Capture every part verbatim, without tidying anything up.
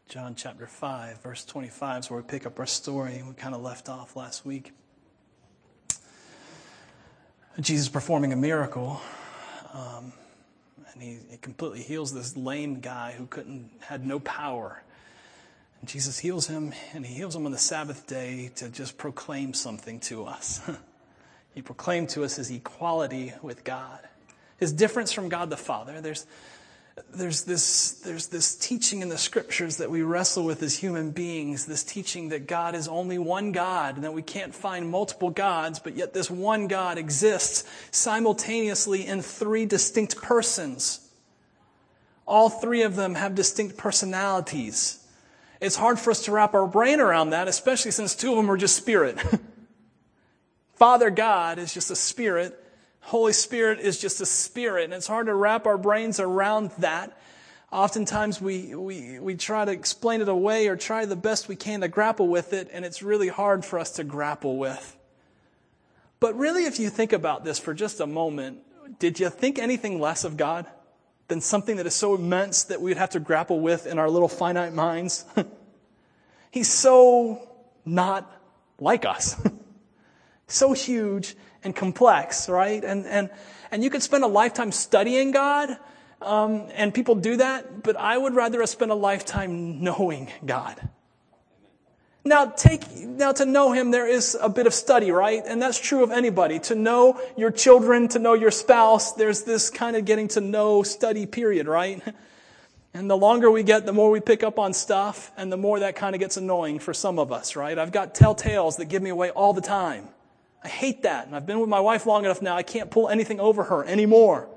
John chapter five, verse twenty-five is where we pick up our story. We kind of left off last week. Jesus performing a miracle, um, and he, he completely heals this lame guy who couldn't, had no power. And Jesus heals him, and he heals him on the Sabbath day to just proclaim something to us. He proclaimed to us his equality with God, his difference from God the Father. There's There's this, there's this teaching in the Scriptures that we wrestle with as human beings, this teaching that God is only one God, and that we can't find multiple gods, but yet this one God exists simultaneously in three distinct persons. All three of them have distinct personalities. It's hard for us to wrap our brain around that, especially since two of them are just spirit. Father God is just a spirit. Holy Spirit is just a spirit, and it's hard to wrap our brains around that. Oftentimes we, we, we try to explain it away or try the best we can to grapple with it, and it's really hard for us to grapple with. But really, if you think about this for just a moment, did you think anything less of God than something that is so immense that we'd have to grapple with in our little finite minds? He's so not like us. So huge and complex, right? And and and you could spend a lifetime studying God, um, and people do that, but I would rather us spend a lifetime knowing God. Now, take now to know Him, there is a bit of study, right? And that's true of anybody. To know your children, to know your spouse, there's this kind of getting to know study period, right? And the longer we get, the more we pick up on stuff, and the more that kind of gets annoying for some of us, right? I've got telltales that give me away all the time. I hate that. And I've been with my wife long enough now, I can't pull anything over her anymore.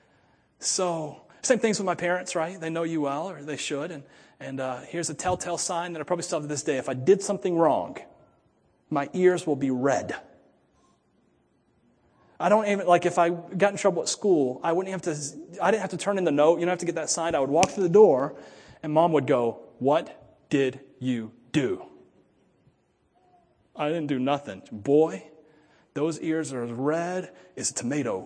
So, same things with my parents, right? They know you well, or they should. And, and uh, here's a telltale sign that I probably still have to this day. If I did something wrong, my ears will be red. I don't even, like if I got in trouble at school, I wouldn't have to, I didn't have to turn in the note. You don't have to get that signed. I would walk through the door, and Mom would go, "What did you do?" I didn't do nothing. Boy, those ears are as red as a tomato.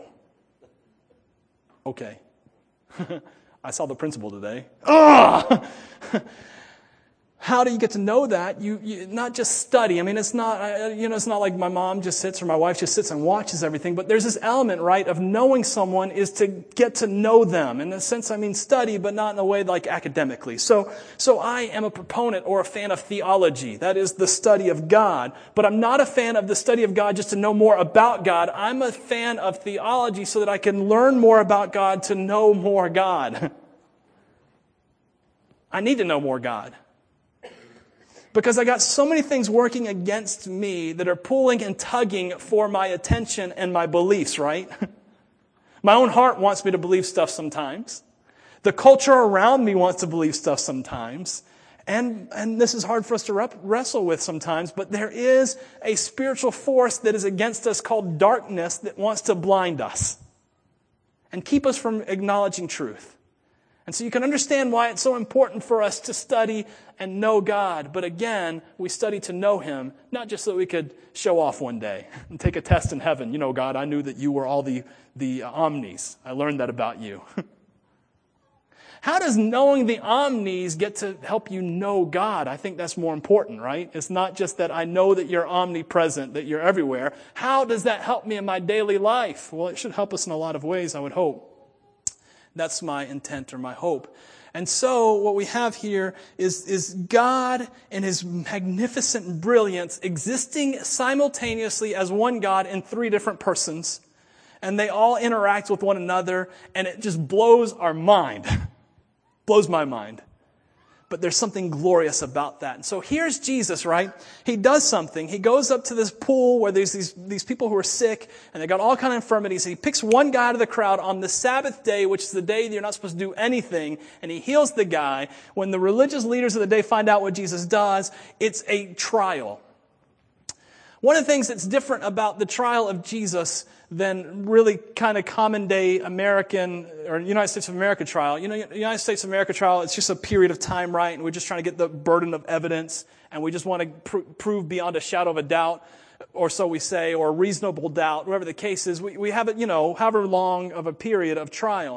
Okay. I saw the principal today. Ugh! How do you get to know that? You, you not just study. I mean, it's not, you know, it's not like my mom just sits or my wife just sits and watches everything, but there's this element, right, of knowing someone is to get to know them. In a sense, I mean study, but not in a way like academically. So, so I am a proponent or a fan of theology. That is the study of God. But I'm not a fan of the study of God just to know more about God. I'm a fan of theology so that I can learn more about God to know more God. I need to know more God. Because I got so many things working against me that are pulling and tugging for my attention and my beliefs, right? My own heart wants me to believe stuff sometimes. The culture around me wants to believe stuff sometimes. And, and this is hard for us to rep- wrestle with sometimes, but there is a spiritual force that is against us called darkness that wants to blind us and keep us from acknowledging truth. And so you can understand why it's so important for us to study and know God. But again, we study to know Him, not just so that we could show off one day and take a test in heaven. You know, God, I knew that you were all the, the omnis. I learned that about you. How does knowing the omnis get to help you know God? I think that's more important, right? It's not just that I know that you're omnipresent, that you're everywhere. How does that help me in my daily life? Well, it should help us in a lot of ways, I would hope. That's my intent or my hope. And so what we have here is, is God in His magnificent brilliance existing simultaneously as one God in three different persons. And they all interact with one another, and it just blows our mind. Blows my mind. But there's something glorious about that. And so here's Jesus, right? He does something. He goes up to this pool where there's these, these people who are sick, and they got all kind of infirmities. He picks one guy out of the crowd on the Sabbath day, which is the day that you're not supposed to do anything, and he heals the guy. When the religious leaders of the day find out what Jesus does, it's a trial. One of the things that's different about the trial of Jesus than really kind of common day American or United States of America trial. You know, the United States of America trial, it's just a period of time, right? And we're just trying to get the burden of evidence, and we just want to pr- prove beyond a shadow of a doubt, or so we say, or reasonable doubt, whatever the case is. We, we have it, you know, however long of a period of trial.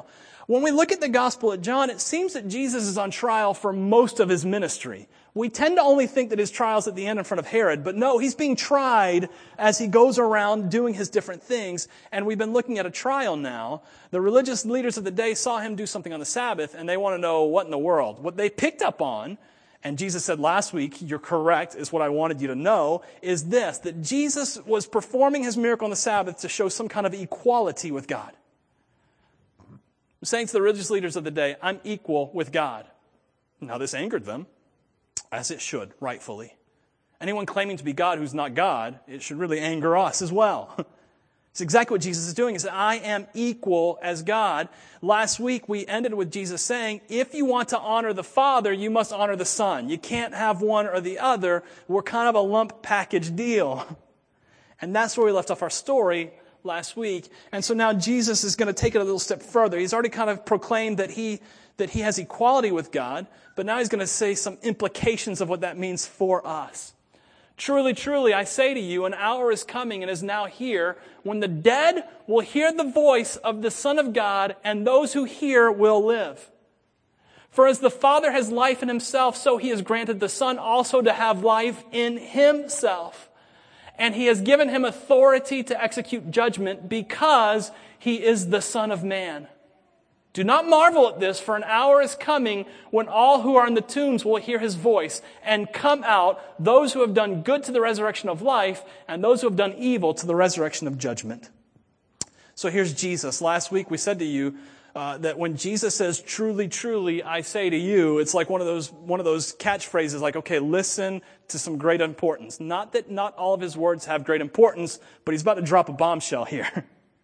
When we look at the Gospel of John, it seems that Jesus is on trial for most of his ministry. We tend to only think that his trial's at the end in front of Herod, but no, he's being tried as he goes around doing his different things, and we've been looking at a trial now. The religious leaders of the day saw him do something on the Sabbath, and they want to know what in the world. What they picked up on, and Jesus said last week, you're correct, is what I wanted you to know, is this, that Jesus was performing his miracle on the Sabbath to show some kind of equality with God. Saying to the religious leaders of the day, I'm equal with God. Now this angered them, as it should, rightfully. Anyone claiming to be God who's not God, it should really anger us as well. It's exactly what Jesus is doing. He said, I am equal as God. Last week we ended with Jesus saying, if you want to honor the Father, you must honor the Son. You can't have one or the other. We're kind of a lump package deal. And that's where we left off our story last week. And so now Jesus is going to take it a little step further. He's already kind of proclaimed that he that he has equality with God, but now he's going to say some implications of what that means for us. Truly, truly, I say to you, an hour is coming and is now here when the dead will hear the voice of the Son of God, and those who hear will live. For as the Father has life in himself, so he has granted the Son also to have life in himself. And he has given him authority to execute judgment because he is the Son of Man. Do not marvel at this, for an hour is coming when all who are in the tombs will hear his voice and come out, those who have done good to the resurrection of life, and those who have done evil to the resurrection of judgment. So here's Jesus. Last week we said to you uh, that when Jesus says, truly, truly, I say to you, it's like one of those one of those catchphrases like, okay, listen to some great importance. Not that not all of his words have great importance, but he's about to drop a bombshell here.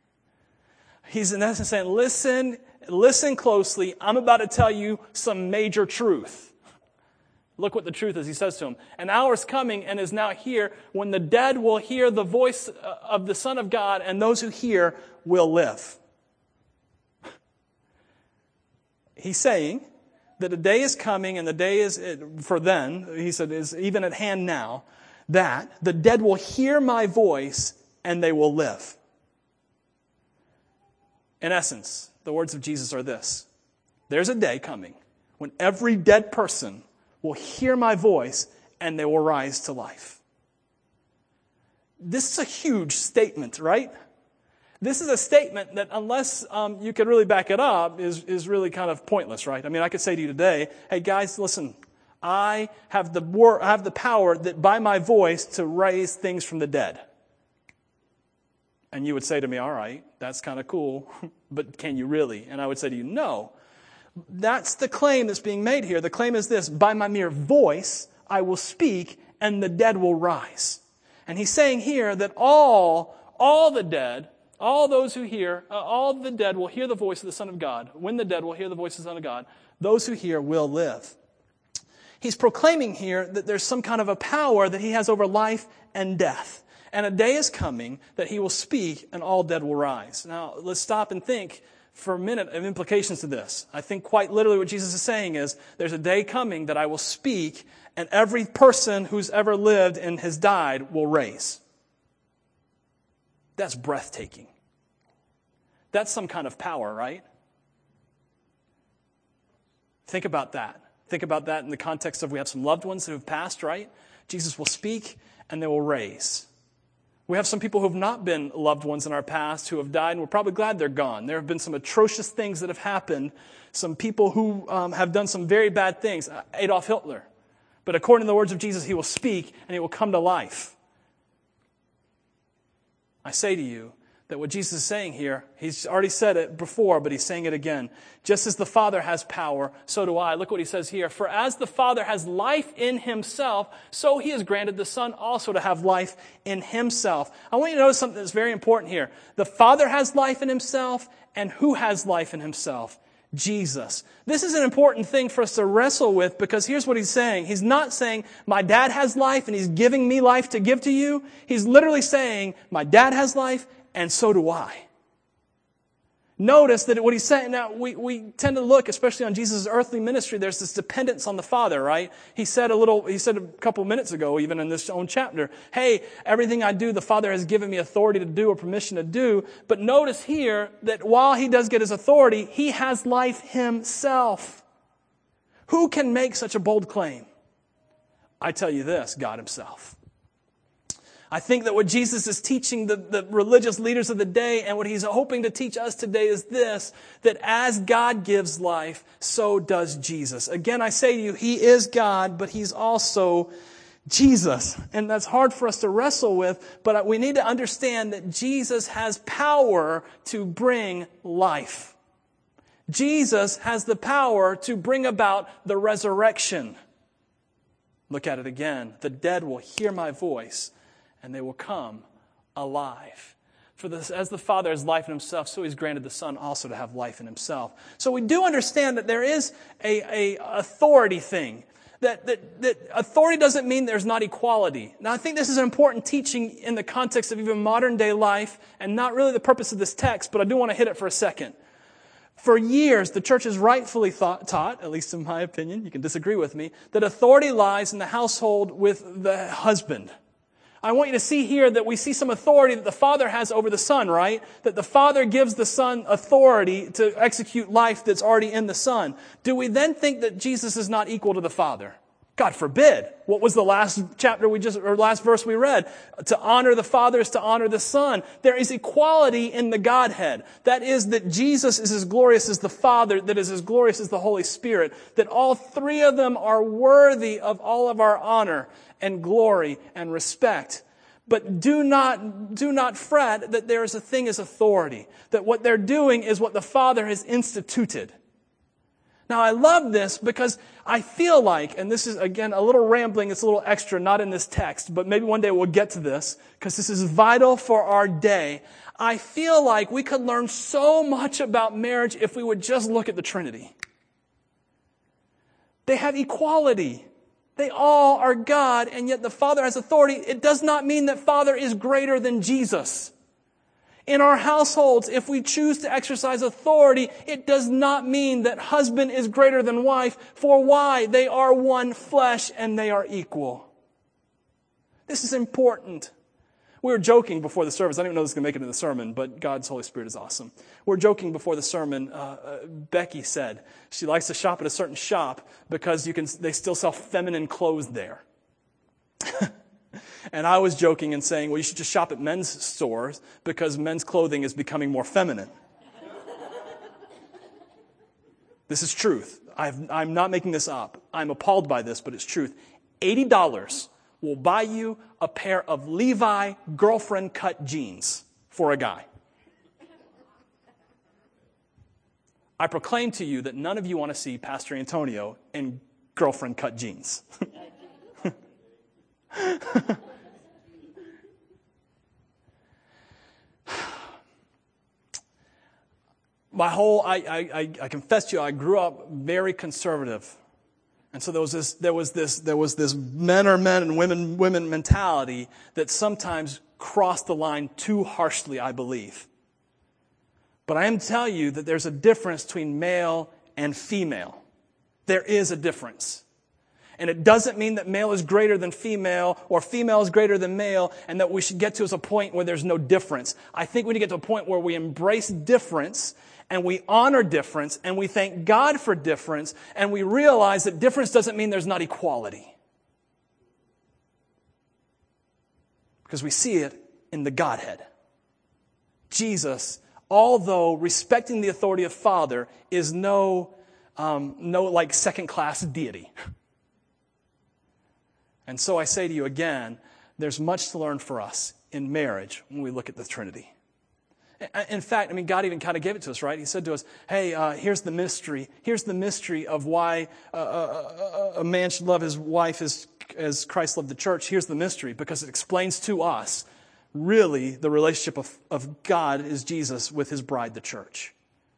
He's in essence saying, listen, listen closely. I'm about to tell you some major truth. Look what the truth is. He says to him, an hour is coming and is now here when the dead will hear the voice of the Son of God, and those who hear will live. He's saying that a day is coming, and the day is, for then, he said, is even at hand now, that the dead will hear my voice and they will live. In essence, the words of Jesus are this. There's a day coming when every dead person will hear my voice and they will rise to life. This is a huge statement, right? This is a statement that unless um, you could really back it up is, is really kind of pointless, right? I mean, I could say to you today, hey guys, listen, I have the wor- I have the power that by my voice to raise things from the dead. And you would say to me, all right, that's kind of cool, but can you really? And I would say to you, no. That's the claim that's being made here. The claim is this, by my mere voice, I will speak and the dead will rise. And he's saying here that all, all the dead, all those who hear, uh, all the dead will hear the voice of the Son of God. When the dead will hear the voice of the Son of God, those who hear will live. He's proclaiming here that there's some kind of a power that he has over life and death. And a day is coming that he will speak and all dead will rise. Now, let's stop and think for a minute of implications to this. I think quite literally what Jesus is saying is, there's a day coming that I will speak and every person who's ever lived and has died will raise. That's breathtaking. That's some kind of power, right? Think about that. Think about that in the context of we have some loved ones who have passed, right? Jesus will speak and they will raise. We have some people who have not been loved ones in our past who have died, and we're probably glad they're gone. There have been some atrocious things that have happened, some people who um, have done some very bad things. Adolf Hitler. But according to the words of Jesus, he will speak and he will come to life. I say to you that what Jesus is saying here, he's already said it before, but he's saying it again. Just as the Father has power, so do I. Look what he says here. For as the Father has life in himself, so he has granted the Son also to have life in himself. I want you to notice something that's very important here. The Father has life in himself, and who has life in himself? Jesus. This is an important thing for us to wrestle with, because here's what he's saying. He's not saying, my dad has life and he's giving me life to give to you. He's literally saying, my dad has life and so do I. Notice that what he's saying, now we, we tend to look, especially on Jesus' earthly ministry, there's this dependence on the Father, right? He said a little, he said a couple minutes ago, even in this own chapter, hey, everything I do, the Father has given me authority to do or permission to do. But notice here that while he does get his authority, he has life himself. Who can make such a bold claim? I tell you this, God himself. I think that what Jesus is teaching the, the religious leaders of the day and what he's hoping to teach us today is this, that as God gives life, so does Jesus. Again, I say to you, he is God, but he's also Jesus. And that's hard for us to wrestle with, but we need to understand that Jesus has power to bring life. Jesus has the power to bring about the resurrection. Look at it again. The dead will hear my voice, and they will come alive. For this, as the Father has life in himself, so he's granted the Son also to have life in himself. So we do understand that there is a, a authority thing. That, that, that authority doesn't mean there's not equality. Now I think this is an important teaching in the context of even modern day life, and not really the purpose of this text, but I do want to hit it for a second. For years, the church has rightfully thought, taught, at least in my opinion, you can disagree with me, that authority lies in the household with the husband. I want you to see here that we see some authority that the Father has over the Son, right? That the Father gives the Son authority to execute life that's already in the Son. Do we then think that Jesus is not equal to the Father? God forbid. What was the last chapter we just, or last verse we read? To honor the Father is to honor the Son. There is equality in the Godhead. That is that Jesus is as glorious as the Father, that is as glorious as the Holy Spirit. That all three of them are worthy of all of our honor and glory and respect. But do not, do not fret that there is a thing as authority. That what they're doing is what the Father has instituted. Now, I love this because I feel like, and this is, again, a little rambling, it's a little extra, not in this text, but maybe one day we'll get to this, because this is vital for our day. I feel like we could learn so much about marriage if we would just look at the Trinity. They have equality. They all are God, and yet the Father has authority. It does not mean that Father is greater than Jesus. In our households, if we choose to exercise authority, it does not mean that husband is greater than wife. For why? They are one flesh and they are equal. This is important. We were joking before the service. I didn't even know this was going to make it into the sermon, but God's Holy Spirit is awesome. We were joking before the sermon. Uh, uh, Becky said she likes to shop at a certain shop because you can. They still sell feminine clothes there. And I was joking and saying, well, you should just shop at men's stores because men's clothing is becoming more feminine. This is truth. I've, I'm not making this up. I'm appalled by this, but it's truth. eighty dollars will buy you a pair of Levi girlfriend cut jeans for a guy. I proclaim to you that none of you want to see Pastor Antonio in girlfriend cut jeans. My whole, I, I, I confess to you, I grew up very conservative. And so there was this, there was this, there was this men are men and women, women mentality that sometimes crossed the line too harshly, I believe. But I am telling you that there's a difference between male and female. There is a difference. And it doesn't mean that male is greater than female or female is greater than male and that we should get to as a point where there's no difference. I think we need to get to a point where we embrace difference and we honor difference and we thank God for difference and we realize that difference doesn't mean there's not equality. Because we see it in the Godhead. Jesus, although respecting the authority of Father, is no, um, no like second-class deity. And so I say to you again, there's much to learn for us in marriage when we look at the Trinity. In fact, I mean, God even kind of gave it to us, right? He said to us, hey, uh, here's the mystery. Here's the mystery of why uh, a, a man should love his wife as, as Christ loved the church. Here's the mystery, because it explains to us, really, the relationship of, of God is Jesus with his bride, the church.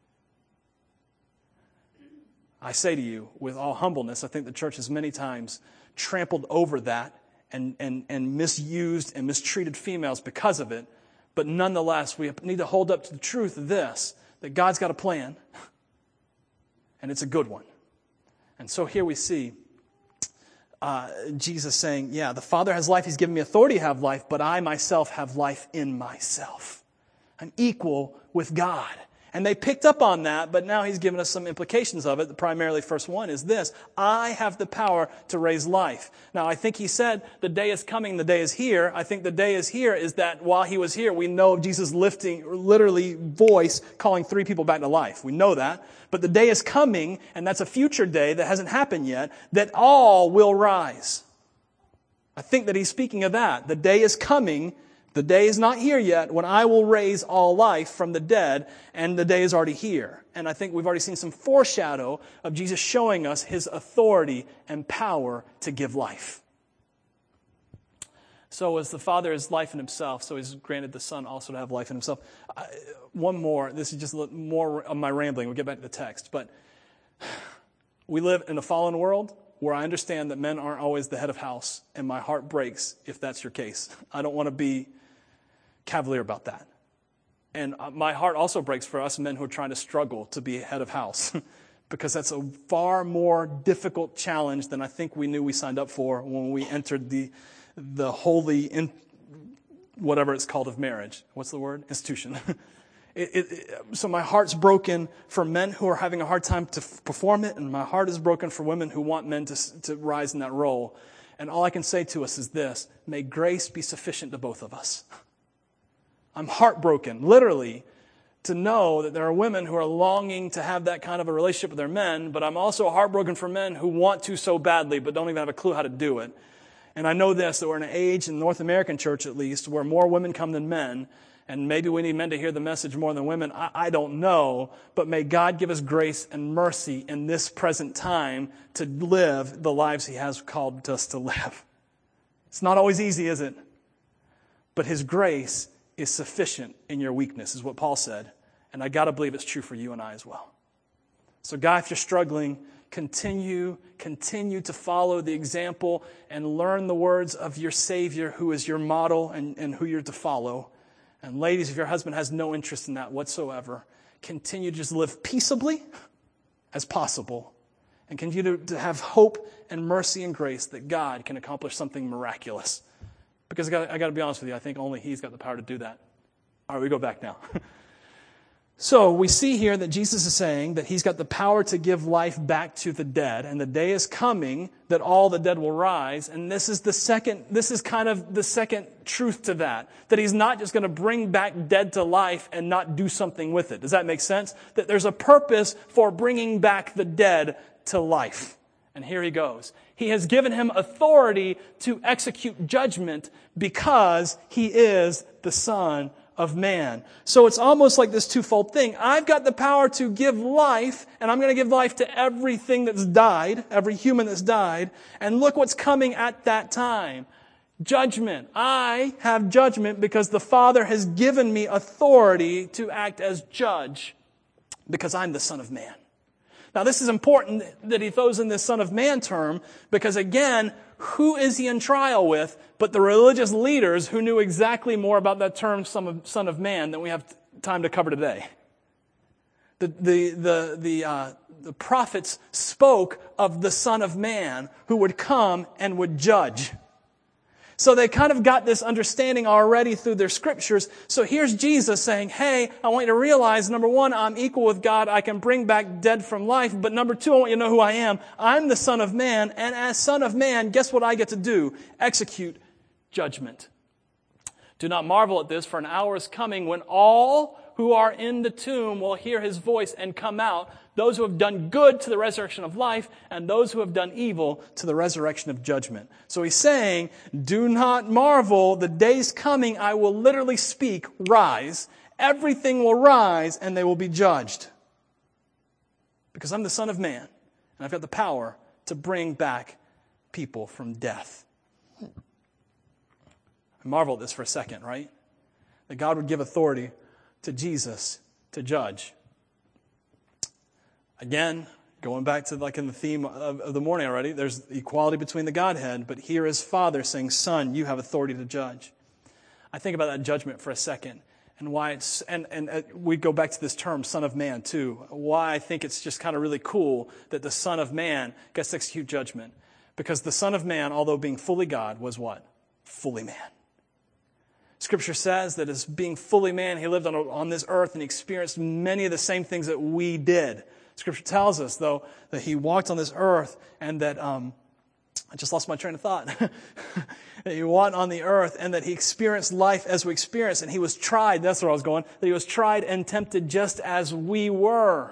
I say to you, with all humbleness, I think the church has many times trampled over that and, and, and misused and mistreated females because of it. But nonetheless, we need to hold up to the truth of this, that God's got a plan, and it's a good one. And so here we see uh, Jesus saying, yeah, the Father has life. He's given me authority to have life, but I myself have life in myself. I'm equal with God. And they picked up on that, but now he's given us some implications of it. The primarily first one is this: I have the power to raise life. Now, I think he said the day is coming, the day is here. I think the day is here is that while he was here, we know of Jesus lifting, literally voice, calling three people back to life. We know that. But the day is coming, and that's a future day that hasn't happened yet, that all will rise. I think that he's speaking of that. The day is coming. The day is not here yet when I will raise all life from the dead, and the day is already here. And I think we've already seen some foreshadow of Jesus showing us his authority and power to give life. So as the Father has life in himself, so he's granted the Son also to have life in himself. Uh, one more, this is just a little more of my rambling. We'll get back to the text. But we live in a fallen world where I understand that men aren't always the head of house, and my heart breaks if that's your case. I don't want to be cavalier about that. And my heart also breaks for us men who are trying to struggle to be head of house because that's a far more difficult challenge than I think we knew we signed up for when we entered the the holy, in, whatever it's called, of marriage. What's the word? Institution. it, it, it, so my heart's broken for men who are having a hard time to f- perform it, and my heart is broken for women who want men to, to rise in that role. And all I can say to us is this: may grace be sufficient to both of us. I'm heartbroken, literally, to know that there are women who are longing to have that kind of a relationship with their men, but I'm also heartbroken for men who want to so badly but don't even have a clue how to do it. And I know this, that we're in an age, in the North American church at least, where more women come than men, and maybe we need men to hear the message more than women. I, I don't know, but may God give us grace and mercy in this present time to live the lives he has called us to live. It's not always easy, is it? But his grace is sufficient in your weakness, is what Paul said. And I got to believe it's true for you and I as well. So, guy, if you're struggling, continue, continue to follow the example and learn the words of your Savior, who is your model and, and who you're to follow. And ladies, if your husband has no interest in that whatsoever, continue to just live peaceably as possible. And continue to, to have hope and mercy and grace that God can accomplish something miraculous. Because I got, I got to be honest with you, I think only he's got the power to do that. All right, we go back now. So we see here that Jesus is saying that he's got the power to give life back to the dead, and the day is coming that all the dead will rise. And this is the second, this is kind of the second truth to that, that he's not just going to bring back dead to life and not do something with it. Does that make sense? That there's a purpose for bringing back the dead to life. And here he goes. He has given him authority to execute judgment because he is the Son of Man. So it's almost like this twofold thing. I've got the power to give life, and I'm going to give life to everything that's died, every human that's died. And look what's coming at that time. Judgment. I have judgment because the Father has given me authority to act as judge because I'm the Son of Man. Now, this is important that he throws in this Son of Man term because, again, who is he in trial with but the religious leaders who knew exactly more about that term Son of, son of Man than we have time to cover today? The, the, the, the, uh, the prophets spoke of the Son of Man who would come and would judge. So they kind of got this understanding already through their scriptures. So here's Jesus saying, hey, I want you to realize, number one, I'm equal with God. I can bring back dead from life. But number two, I want you to know who I am. I'm the Son of Man. And as Son of Man, guess what I get to do? Execute judgment. Do not marvel at this, for an hour is coming when all who are in the tomb will hear his voice and come out, those who have done good to the resurrection of life, and those who have done evil to the resurrection of judgment. So he's saying, do not marvel, the day's coming, I will literally speak, rise. Everything will rise, and they will be judged. Because I'm the Son of Man, and I've got the power to bring back people from death. I marvel at this for a second, right? That God would give authority to Jesus to judge. Again, going back to like in the theme of, of the morning already, there's equality between the Godhead, but here is Father saying, Son, you have authority to judge. I think about that judgment for a second, And why it's, and, and uh, we go back to this term, Son of Man, too. Why I think it's just kind of really cool that the Son of Man gets to execute judgment. Because the Son of Man, although being fully God, was what? Fully man. Scripture says that as being fully man, he lived on, on this earth and experienced many of the same things that we did. Scripture tells us, though, that he walked on this earth and that, um, I just lost my train of thought, that he walked on the earth and that he experienced life as we experience, and he was tried, that's where I was going, that he was tried and tempted just as we were.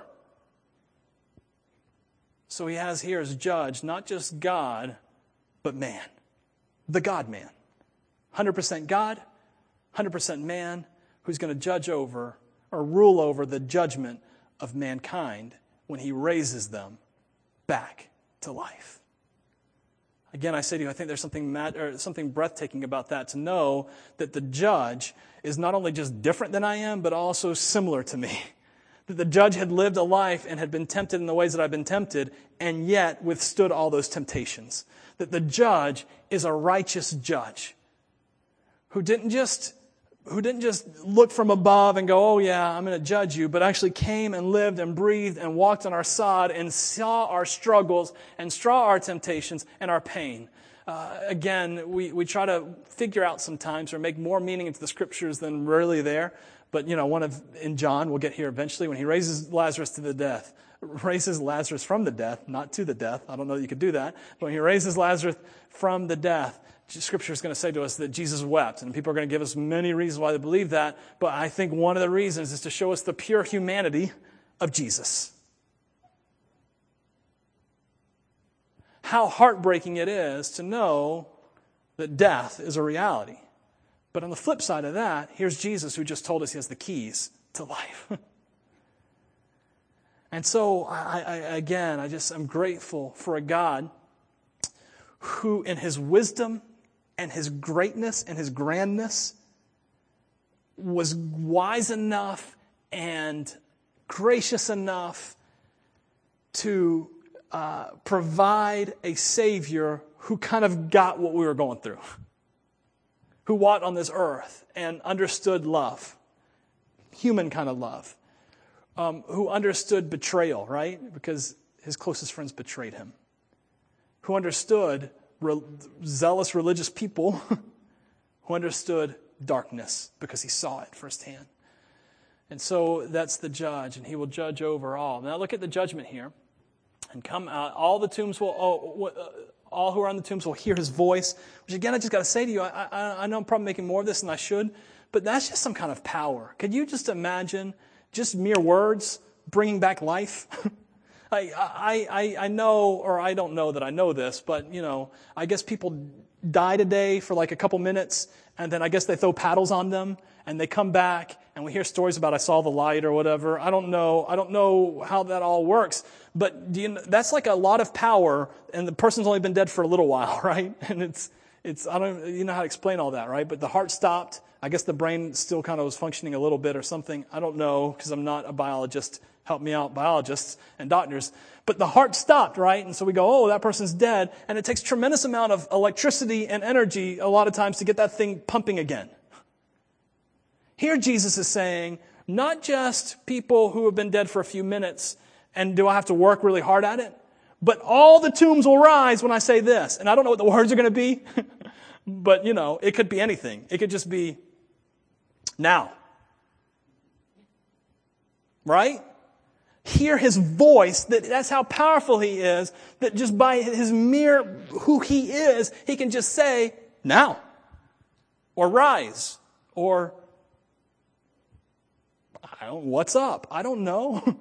So he has here as judge, not just God, but man. The God-man. one hundred percent God, one hundred percent man, who's going to judge over or rule over the judgment of mankind when he raises them back to life. Again, I say to you, I think there's something mad, or something breathtaking about that, to know that the judge is not only just different than I am, but also similar to me. That the judge had lived a life and had been tempted in the ways that I've been tempted, and yet withstood all those temptations. That the judge is a righteous judge who didn't just who didn't just look from above and go, oh yeah, I'm going to judge you, but actually came and lived and breathed and walked on our sod and saw our struggles and saw our temptations and our pain. Uh, again, we, we try to figure out sometimes or make more meaning into the scriptures than really there. But, you know, one of, in John, we'll get here eventually, when he raises Lazarus to the death, raises Lazarus from the death, not to the death. I don't know that you could do that. But when he raises Lazarus from the death, Scripture is going to say to us that Jesus wept. And people are going to give us many reasons why they believe that. But I think one of the reasons is to show us the pure humanity of Jesus. How heartbreaking it is to know that death is a reality. But on the flip side of that, here's Jesus who just told us he has the keys to life. And so, I, I, again, I just am grateful for a God who in his wisdom and his greatness and his grandness was wise enough and gracious enough to uh, provide a Savior who kind of got what we were going through. Who walked on this earth and understood love, human kind of love, um, who understood betrayal, right? Because his closest friends betrayed him. Who understood re- zealous religious people, who understood darkness because he saw it firsthand. And so that's the judge, and he will judge over all. Now look at the judgment here. And come out, all the tombs will... Oh, uh, all who are on the tombs will hear his voice, which again, I just got to say to you, I, I, I know I'm probably making more of this than I should, but that's just some kind of power. Could you just imagine just mere words bringing back life? I, I, I, I know, or I don't know that I know this, but, you know, I guess people die today for like a couple minutes, and then I guess they throw paddles on them, and they come back, and we hear stories about I saw the light or whatever. I don't know. I don't know how that all works. But do you know, that's like a lot of power, and the person's only been dead for a little while, right? And it's, it's I don't you know how to explain all that, right? But the heart stopped. I guess the brain still kind of was functioning a little bit or something. I don't know, because I'm not a biologist. Help me out, biologists and doctors. But the heart stopped, right? And so we go, oh, that person's dead. And it takes tremendous amount of electricity and energy a lot of times to get that thing pumping again. Here Jesus is saying, not just people who have been dead for a few minutes, and do I have to work really hard at it? But all the tombs will rise when I say this. And I don't know what the words are going to be, but, you know, it could be anything. It could just be now. Right? Hear his voice, that that's how powerful he is, that just by his mere who he is, he can just say, now, or rise, or I don't, what's up? I don't know.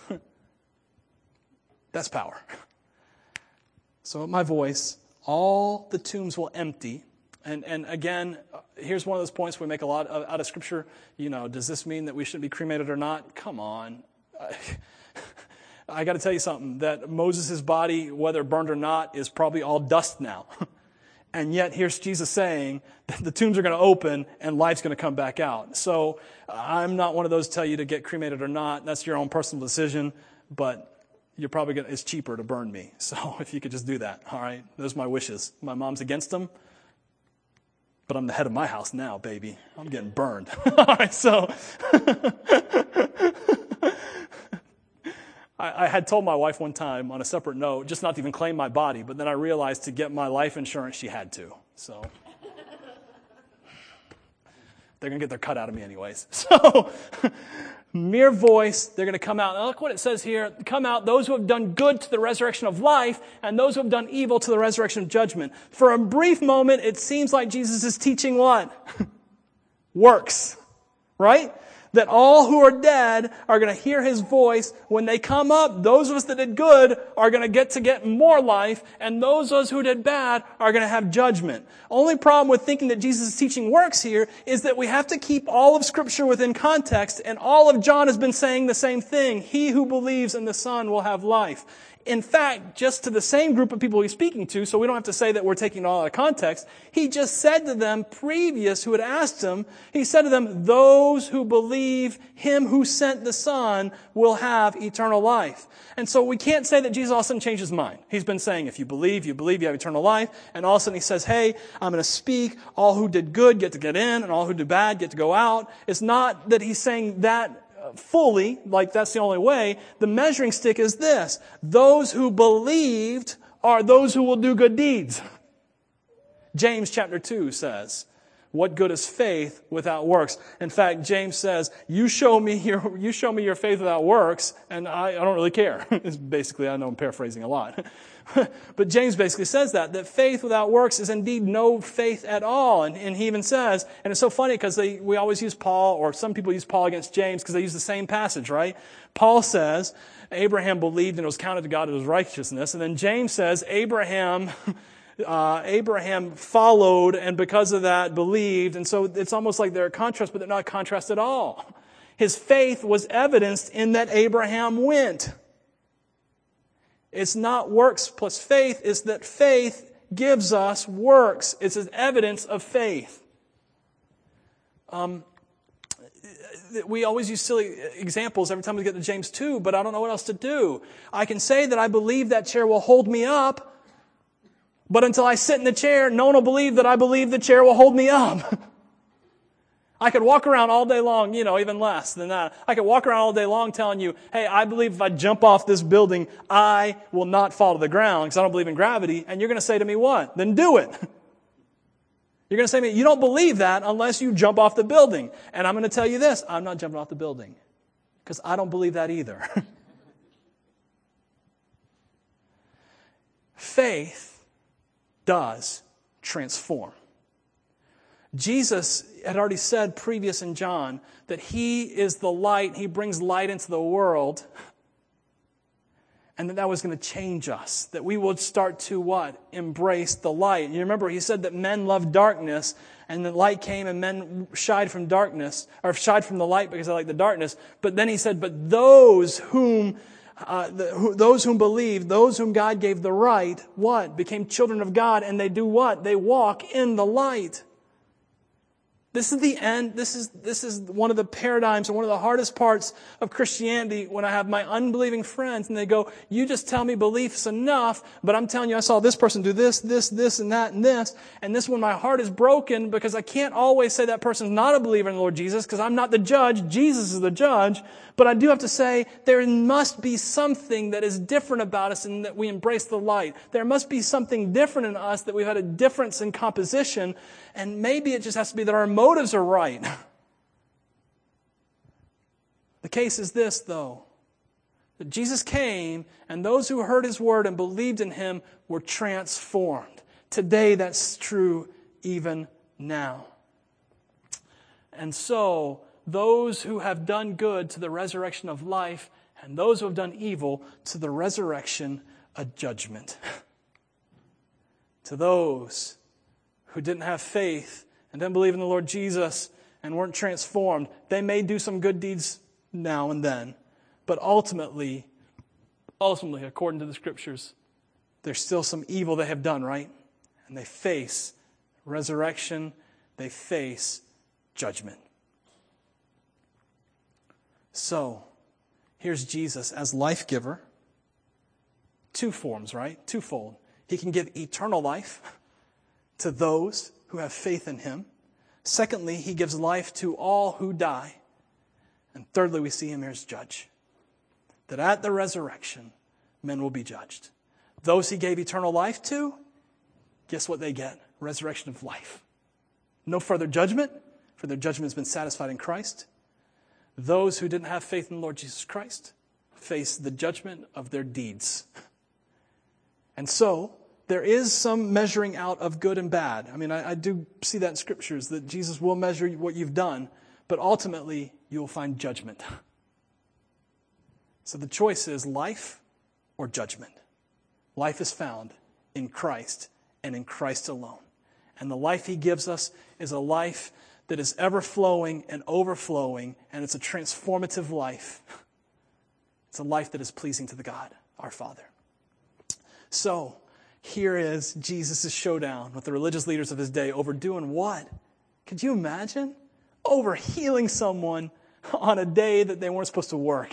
That's power. So at my voice, all the tombs will empty. And and again, here's one of those points we make a lot of, out of Scripture. You know, does this mean that we shouldn't be cremated or not? Come on. I, I got to tell you something, that Moses' body, whether burned or not, is probably all dust now. And yet here's Jesus saying that the tombs are going to open and life's going to come back out. So I'm not one of those to tell you to get cremated or not. That's your own personal decision. But you're probably going to, it's cheaper to burn me. So if you could just do that, all right? Those are my wishes. My mom's against them. but I'm the head of my house now, baby. I'm getting burned. All right, so I, I had told my wife one time on a separate note, just not to even claim my body, but then I realized to get my life insurance, she had to. So they're going to get their cut out of me anyways. So mere voice, they're going to come out. Now look what it says here. Come out, those who have done good to the resurrection of life, and those who have done evil to the resurrection of judgment. For a brief moment, it seems like Jesus is teaching what? Works. Right? That all who are dead are going to hear his voice. When they come up, those of us that did good are going to get to get more life, and those of us who did bad are going to have judgment. Only problem with thinking that Jesus' teaching works here is that we have to keep all of Scripture within context, and all of John has been saying the same thing. He who believes in the Son will have life. In fact, just to the same group of people he's speaking to, so we don't have to say that we're taking it all out of context, he just said to them, previous who had asked him, he said to them, those who believe him who sent the Son will have eternal life. And so we can't say that Jesus all of a sudden changed his mind. He's been saying, if you believe, you believe, you have eternal life. And all of a sudden he says, hey, I'm going to speak. All who did good get to get in, and all who did bad get to go out. It's not that he's saying that fully, like that's the only way. The measuring stick is this. Those who believed are those who will do good deeds. James chapter two says, what good is faith without works? In fact, James says, you show me your, you show me your faith without works, and I, I don't really care. It's basically, I know I'm paraphrasing a lot. But James basically says that, that faith without works is indeed no faith at all. And, and he even says, and it's so funny because they, we always use Paul, or some people use Paul against James because they use the same passage, right? Paul says, Abraham believed and it was counted to God as righteousness. And then James says, Abraham, uh, Abraham followed and because of that believed. And so it's almost like they're a contrast, but they're not a contrast at all. His faith was evidenced in that Abraham went. It's not works plus faith. It's that faith gives us works. It's an evidence of faith. Um, we always use silly examples every time we get to James two, but I don't know what else to do. I can say that I believe that chair will hold me up, but until I sit in the chair, no one will believe that I believe the chair will hold me up. I could walk around all day long, you know, even less than that. I could walk around all day long telling you, hey, I believe if I jump off this building, I will not fall to the ground because I don't believe in gravity. And you're going to say to me, what? Then do it. You're going to say to me, you don't believe that unless you jump off the building. And I'm going to tell you this, I'm not jumping off the building because I don't believe that either. Faith does transform. Jesus had already said previous in John that he is the light. He brings light into the world. And that that was going to change us. That we would start to what? Embrace the light. And you remember he said that men love darkness. And the light came and men shied from darkness. Or shied from the light because they like the darkness. But then he said, but those whom... Uh, the, who, those whom believe, those whom God gave the right, what? Became children of God. And they do what? They walk in the light. This is the end. This is, this is one of the paradigms and one of the hardest parts of Christianity when I have my unbelieving friends and they go, you just tell me belief's enough, but I'm telling you I saw this person do this, this, this, and that, and this. And this when my heart is broken because I can't always say that person's not a believer in the Lord Jesus because I'm not the judge. Jesus is the judge. But I do have to say there must be something that is different about us and that we embrace the light. There must be something different in us that we've had a difference in composition. And maybe it just has to be that our motives are right. The case is this, though. That Jesus came, and those who heard his word and believed in him were transformed. Today, that's true even now. And so, those who have done good to the resurrection of life, and those who have done evil to the resurrection of judgment. To those who didn't have faith and didn't believe in the Lord Jesus and weren't transformed, they may do some good deeds now and then. But ultimately, ultimately, according to the Scriptures, there's still some evil they have done, right? And they face resurrection. They face judgment. So, here's Jesus as life giver. Two forms, right? Twofold. He can give eternal life to those who have faith in him. Secondly, he gives life to all who die. And thirdly, we see him here as judge. That at the resurrection, men will be judged. Those he gave eternal life to, guess what they get? Resurrection of life. No further judgment, for their judgment has been satisfied in Christ. Those who didn't have faith in the Lord Jesus Christ face the judgment of their deeds. And so, there is some measuring out of good and bad. I mean, I, I do see that in scriptures, that Jesus will measure what you've done, but ultimately, you will find judgment. So the choice is life or judgment. Life is found in Christ and in Christ alone. And the life he gives us is a life that is ever-flowing and overflowing, and it's a transformative life. It's a life that is pleasing to the God, our Father. So, here is Jesus' showdown with the religious leaders of his day over doing what? Could you imagine? Over healing someone on a day that they weren't supposed to work.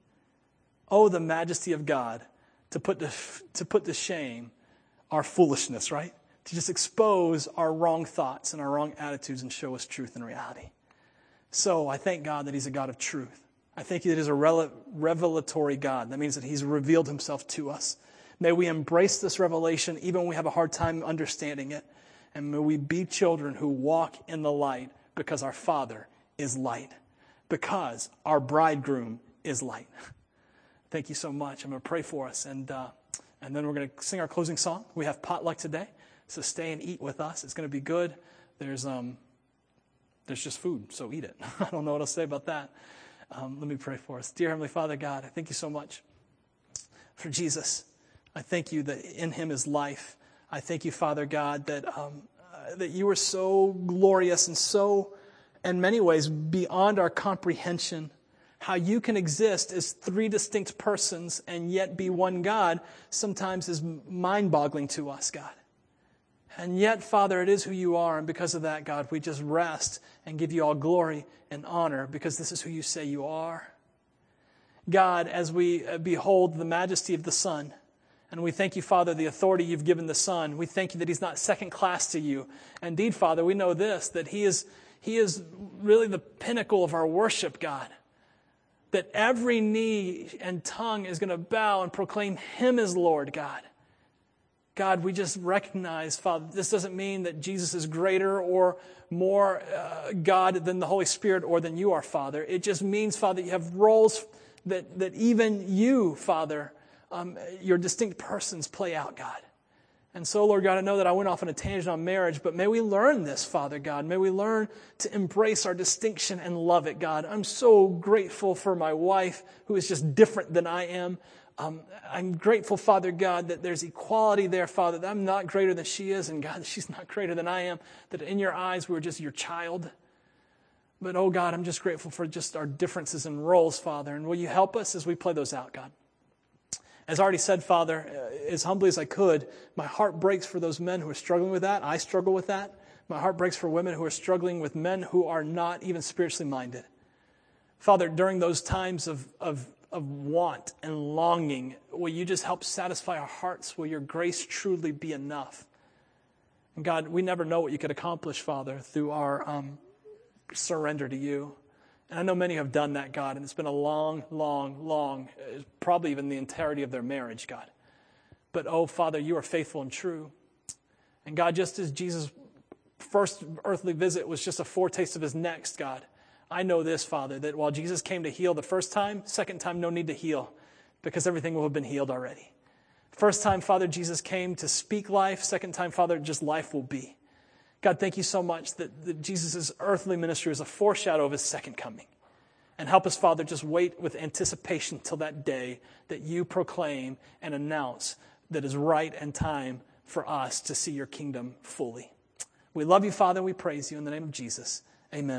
Oh, the majesty of God to put to, to put to shame our foolishness, right? To just expose our wrong thoughts and our wrong attitudes and show us truth and reality. So I thank God that he's a God of truth. I think it is a revelatory God. That means that he's revealed himself to us. May we embrace this revelation even when we have a hard time understanding it. And may we be children who walk in the light because our Father is light. Because our bridegroom is light. Thank you so much. I'm going to pray for us. And, uh, and then we're going to sing our closing song. We have potluck today. So stay and eat with us. It's going to be good. There's um, there's just food, so eat it. I don't know what else to say about that. Um, let me pray for us. Dear Heavenly Father, God, I thank you so much for Jesus. I thank you that in him is life. I thank you, Father God, that um, uh, that you are so glorious and so, in many ways, beyond our comprehension. How you can exist as three distinct persons and yet be one God sometimes is mind-boggling to us, God. And yet, Father, it is who you are, and because of that, God, we just rest and give you all glory and honor because this is who you say you are. God, as we behold the majesty of the Son, and we thank you, Father, the authority you've given the Son. We thank you that he's not second class to you. Indeed, Father, we know this, that he is, he is really the pinnacle of our worship, God. That every knee and tongue is going to bow and proclaim him as Lord, God. God, we just recognize, Father, this doesn't mean that Jesus is greater or more uh, God than the Holy Spirit or than you are, Father. It just means, Father, you have roles that, that even you, Father, um, your distinct persons play out, God. And so, Lord God, I know that I went off on a tangent on marriage, but may we learn this, Father God. May we learn to embrace our distinction and love it, God. I'm so grateful for my wife, who is just different than I am. Um, I'm grateful, Father God, that there's equality there, Father, that I'm not greater than she is, and God, she's not greater than I am, that in your eyes we're just your child. But, oh God, I'm just grateful for just our differences in roles, Father, and will you help us as we play those out, God? As I already said, Father, as humbly as I could, my heart breaks for those men who are struggling with that. I struggle with that. My heart breaks for women who are struggling with men who are not even spiritually minded. Father, during those times of, of, of want and longing, will you just help satisfy our hearts? Will your grace truly be enough? And God, we never know what you could accomplish, Father, through our um, surrender to you. And I know many have done that, God, and it's been a long, long, long, probably even the entirety of their marriage, God. But, oh, Father, you are faithful and true. And, God, just as Jesus' first earthly visit was just a foretaste of his next, God, I know this, Father, that while Jesus came to heal the first time, second time, no need to heal because everything will have been healed already. First time, Father, Jesus came to speak life. Second time, Father, just life will be. God, thank you so much that, that Jesus' earthly ministry is a foreshadow of his second coming. And help us, Father, just wait with anticipation till that day that you proclaim and announce that is right and time for us to see your kingdom fully. We love you, Father, and we praise you in the name of Jesus. Amen.